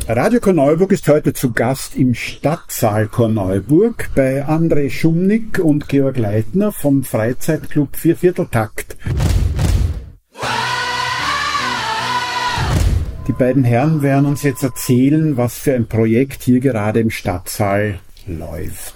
Radio Korneuburg ist heute zu Gast im Stadtsaal Korneuburg bei André Schumnick und Georg Leitner vom Freizeitclub Viervierteltakt. Die beiden Herren werden uns jetzt erzählen, was für ein Projekt hier gerade im Stadtsaal läuft.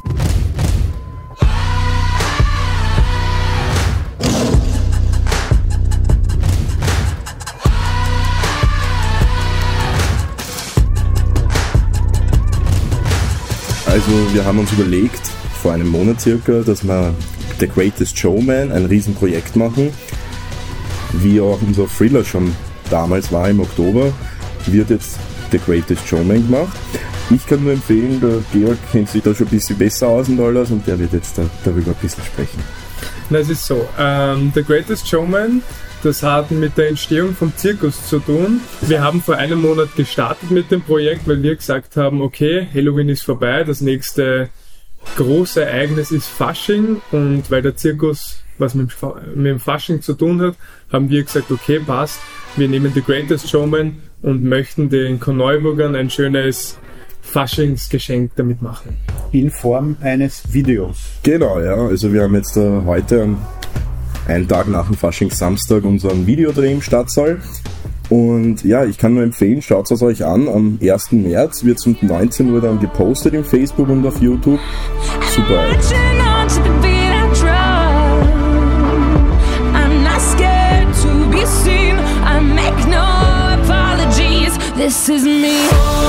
Also wir haben uns überlegt, vor einem Monat circa, dass wir The Greatest Showman, ein Riesenprojekt machen. Wie auch unser Thriller schon damals war im Oktober, wird jetzt The Greatest Showman gemacht. Ich kann nur empfehlen, der Georg kennt sich da schon ein bisschen besser aus und alles und der wird jetzt darüber ein bisschen sprechen. Es ist so, The Greatest Showman, das hat mit der Entstehung vom Zirkus zu tun. Wir haben vor einem Monat gestartet mit dem Projekt, weil wir gesagt haben, okay, Halloween ist vorbei, das nächste große Ereignis ist Fasching und weil der Zirkus was mit dem Fasching zu tun hat, haben wir gesagt, okay, passt, wir nehmen The Greatest Showman und möchten den Korneuburgern ein schönes Faschingsgeschenk damit machen. In Form eines Videos. Genau, ja, also wir haben jetzt heute einen Tag nach dem Faschingssamstag unseren Videodreh im Stadtsaal. Und ja, ich kann nur empfehlen, schaut es euch an. Am 1. März wird es um 19 Uhr dann gepostet im Facebook und auf YouTube. Super. This is me.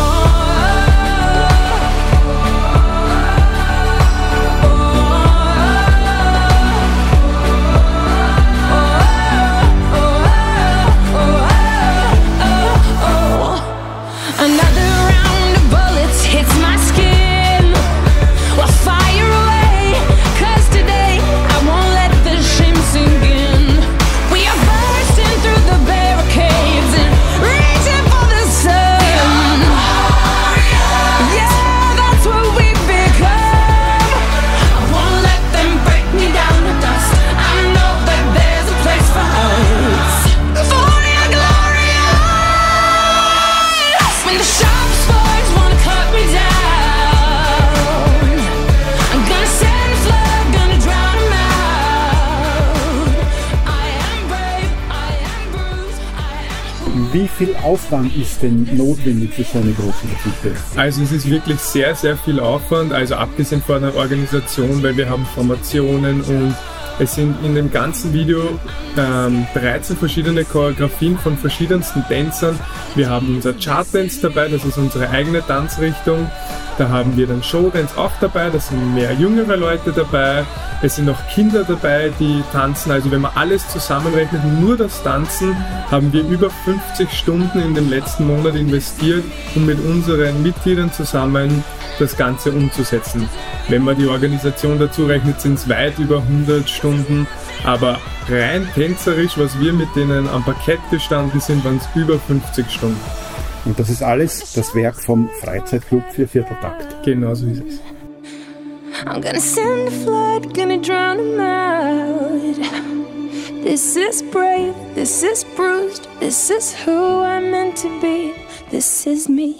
Wie viel Aufwand ist denn notwendig für so eine große Geschichte? Also es ist wirklich sehr, sehr viel Aufwand, also abgesehen von der Organisation, weil wir haben Formationen und es sind in dem ganzen Video 13 verschiedene Choreografien von verschiedensten Tänzern. Wir haben unser Chart-Dance dabei, das ist unsere eigene Tanzrichtung. Da haben wir dann Showdance auch dabei, da sind mehr jüngere Leute dabei. Es sind auch Kinder dabei, die tanzen. Also wenn man alles zusammenrechnet, nur das Tanzen, haben wir über 50 Stunden in dem letzten Monat investiert, um mit unseren Mitgliedern zusammen das Ganze umzusetzen. Wenn man die Organisation dazu rechnet, sind es weit über 100 Stunden. Aber rein tänzerisch, was wir mit denen am Parkett gestanden sind, waren es über 50 Stunden. Und das ist alles das Werk vom Freizeitclub Viervierteltakt. Genau so ist es. I'm gonna send a flood, gonna drown him out. This is brave, this is bruised, this is who I'm meant to be, this is me.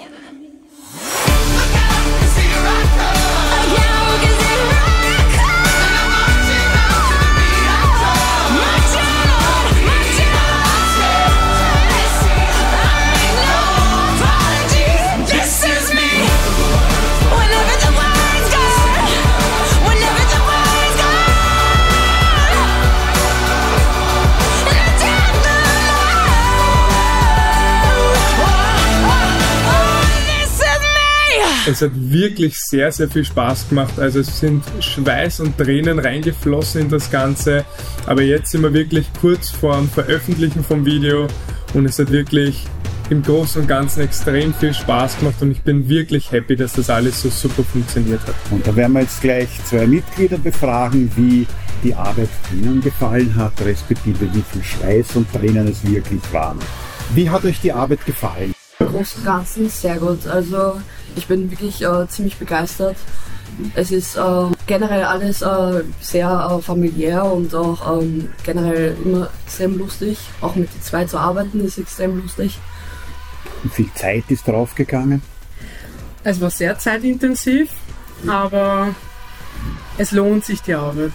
Es hat wirklich sehr, sehr viel Spaß gemacht. Also es sind Schweiß und Tränen reingeflossen in das Ganze. Aber jetzt sind wir wirklich kurz vor dem Veröffentlichen vom Video und es hat wirklich im Großen und Ganzen extrem viel Spaß gemacht und ich bin wirklich happy, dass das alles so super funktioniert hat. Und da werden wir jetzt gleich 2 Mitglieder befragen, wie die Arbeit ihnen gefallen hat, respektive wie viel Schweiß und Tränen es wirklich waren. Wie hat euch die Arbeit gefallen? Im Großen und Ganzen sehr gut. Also ich bin wirklich ziemlich begeistert. Es ist generell alles sehr familiär und auch generell immer extrem lustig. Auch mit den 2 zu arbeiten ist extrem lustig. Wie viel Zeit ist draufgegangen? Es war sehr zeitintensiv, aber es lohnt sich die Arbeit.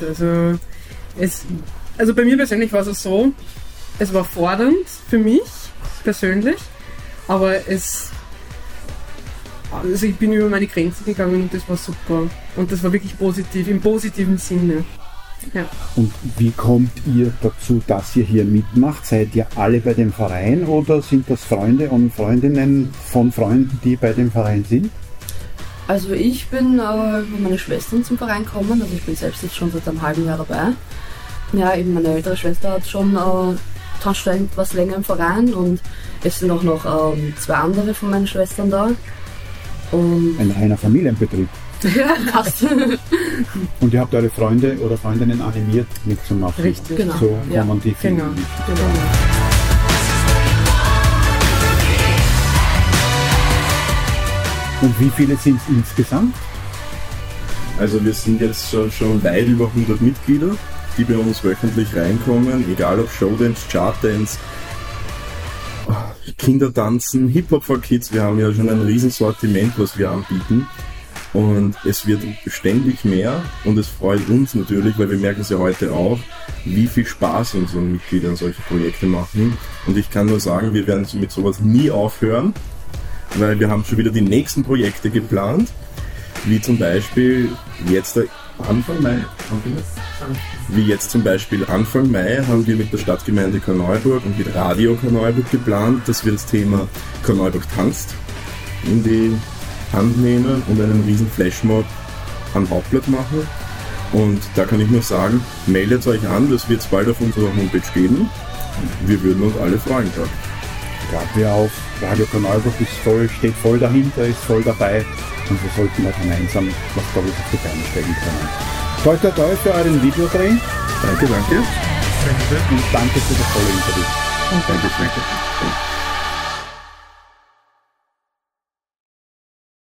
Also bei mir persönlich war es so, es war fordernd für mich persönlich, aber ich bin über meine Grenzen gegangen und das war super. Und das war wirklich positiv, im positiven Sinne. Ja. Und wie kommt ihr dazu, dass ihr hier mitmacht? Seid ihr alle bei dem Verein oder sind das Freunde und Freundinnen von Freunden, die bei dem Verein sind? Also ich bin über meine Schwestern zum Verein gekommen, also ich bin selbst jetzt schon seit einem halben Jahr dabei. Ja, eben meine ältere Schwester hat schon etwas länger im Verein und es sind auch noch 2 andere von meinen Schwestern da. Und Ein reiner Familienbetrieb. ja, passt. Und ihr habt eure Freunde oder Freundinnen animiert, mitzumachen. Richtig. Genau. So Ja. kommen die Genau. Filme. Genau. Und wie viele sind es insgesamt? Also wir sind jetzt schon weit über 100 Mitglieder, die bei uns wöchentlich reinkommen, egal ob Showdance, Chartdance, Kindertanzen, Hip-Hop for Kids. Wir haben ja schon ein Riesensortiment, was wir anbieten. Und es wird ständig mehr und es freut uns natürlich, weil wir merken es ja heute auch, wie viel Spaß unseren Mitgliedern solche Projekte machen. Und ich kann nur sagen, wir werden mit sowas nie aufhören, weil wir haben schon wieder die nächsten Projekte geplant, wie zum Beispiel jetzt Anfang Mai haben wir mit der Stadtgemeinde Korneuburg und mit Radio Korneuburg geplant, dass wir das Thema Korneuburg tanzt in die Hand nehmen und einen riesen Flashmob am Hauptblatt machen. Und da kann ich nur sagen, meldet euch an, das wird es bald auf unserer Homepage geben. Wir würden uns alle freuen, glaube ich. Gerade wir auf Radio Korneuburg steht voll dahinter, ist voll dabei und wir sollten da gemeinsam was Tolles auf die Beine stellen können. Toi toi toi für euren Videodreh Danke. und danke für das tolle Interview. Danke.